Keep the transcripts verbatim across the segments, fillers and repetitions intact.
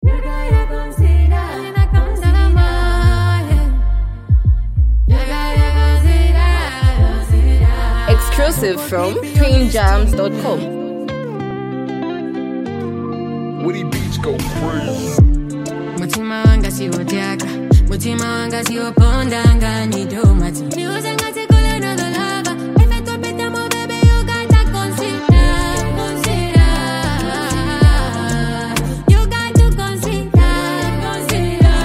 Exclusive from twin jams dot com. Woody Beats go crazy. Mutima wanga si wotaka, mutima wanga si opondanga ni domati. Ni uzanga tikule no the lava. If I top it mo baby you gotta consider, consider. You got to consider, consider.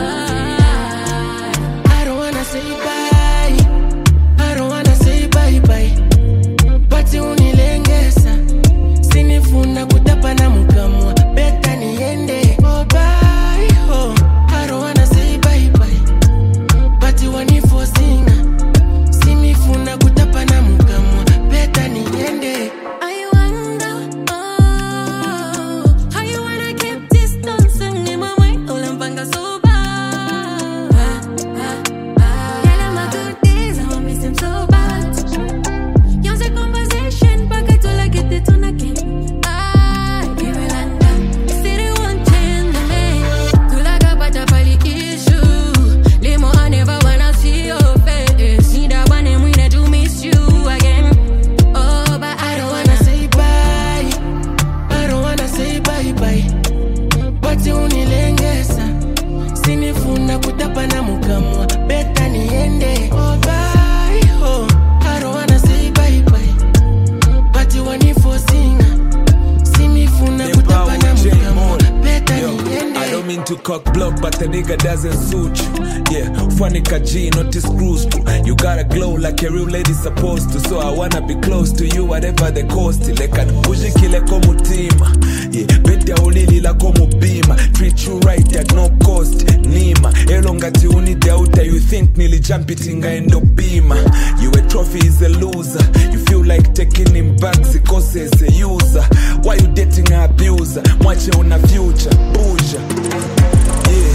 I don't wanna say bye, I don't wanna say bye bye. But unilengesa, sinifuna kutapa na mkamwa. Beta niende, oh bye, oh. I don't wanna say bye bye. But wanifosinga, sinifuna kutapa na mkamwa. Beta niende. I wonder, oh, how you wanna keep distance in my way? Olampanga so bad. Yeah, my good days, I miss them so bad. Young's a conversation, but I to like it, it's on again. Ah, give it and down. City won't change the name. To like a patapali issue. Limo, I never wanna see your face. Need that one and we need to miss you again. Oh, but I I don't don't wanna wanna say bye, I don't wanna say bye bye. But unilengesa, sinifuna kutapa na mkamwa. Beta niende, oh bye, oh. I don't wanna say bye bye. But wanifosinga, sinifuna kutapa na mkamwa. Beta niende. I don't mean to cock block, but the nigga doesn't suit you. Yeah, funny G, not his screws to. You gotta glow like a real lady supposed to. So I wanna be close to you, whatever the cost. Like an pushing kile komu tima. Yeah, better ulili la komu bima. Treat you right at no cost. Nima, elonga ti uni dauta. You think nearly jump it inga endo bima. You a trophy is a loser. You feel like taking him back, because as a user. Why you dating an abuser? Mwache una future, buja. Yeah.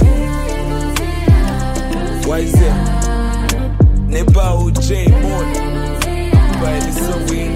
Why is it? Neba O J Morning. By the so we